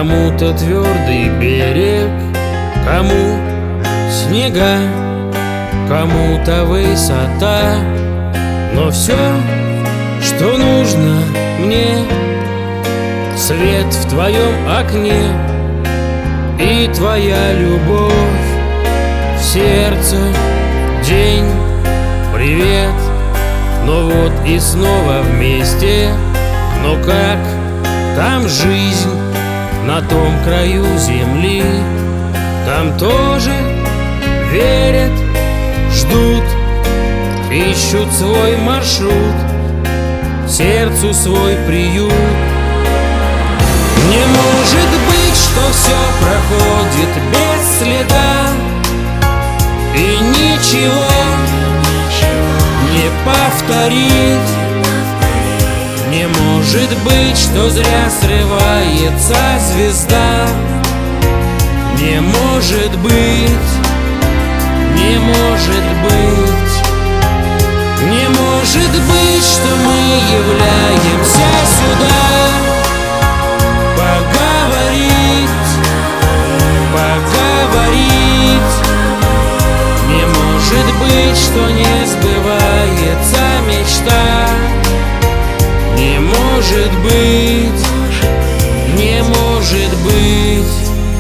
Кому-то твердый берег, кому снега, кому-то высота. Но все, что нужно мне, свет в твоем окне и твоя любовь в сердце. День, привет, но вот и снова вместе. Но как там жизнь на том краю земли? Там тоже верят, ждут, ищут свой маршрут, сердцу свой приют. Не может быть, что все проходит без следа, и ничего не повторить. Не может быть, что зря срывается звезда. Не может быть, не может быть. Не может быть, что мы являемся сюда поговорить, поговорить. Не может быть, что не сбывается мечта. Не может быть, не может быть.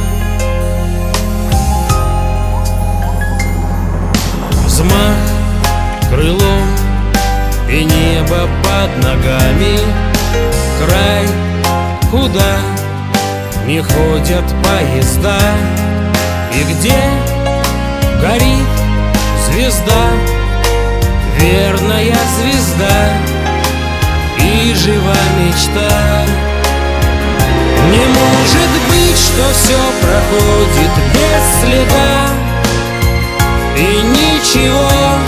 Взмах крылом и небо под ногами, край, куда не ходят поезда, и где горит звезда, верная звезда, и жива мечта. Не может быть, что все проходит без следа, и ничего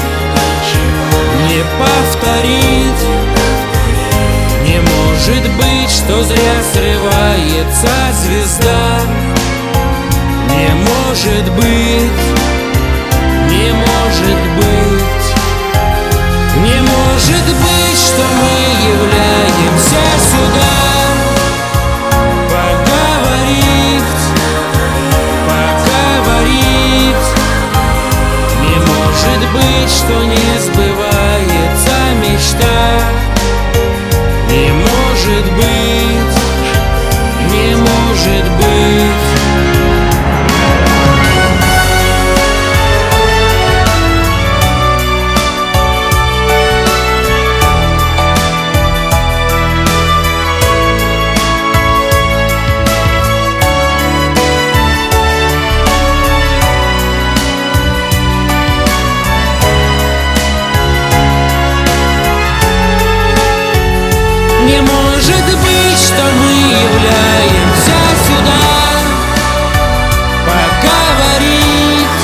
не повторить. Не может быть, что зря срывается звезда. Не может быть, не может быть. Не может быть, что мы являемся сюда поговорить, поговорить. Не может быть, что не сбывается мечта. Не может быть, не может быть. Не может быть, что мы являемся сюда поговорить,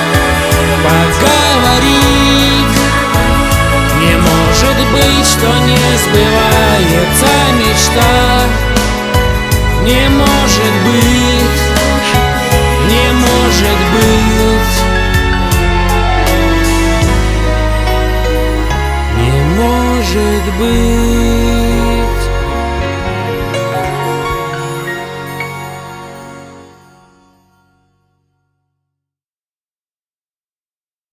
поговорить. Не может быть, что не сбывается мечта. Не может быть, не может быть. Не может быть.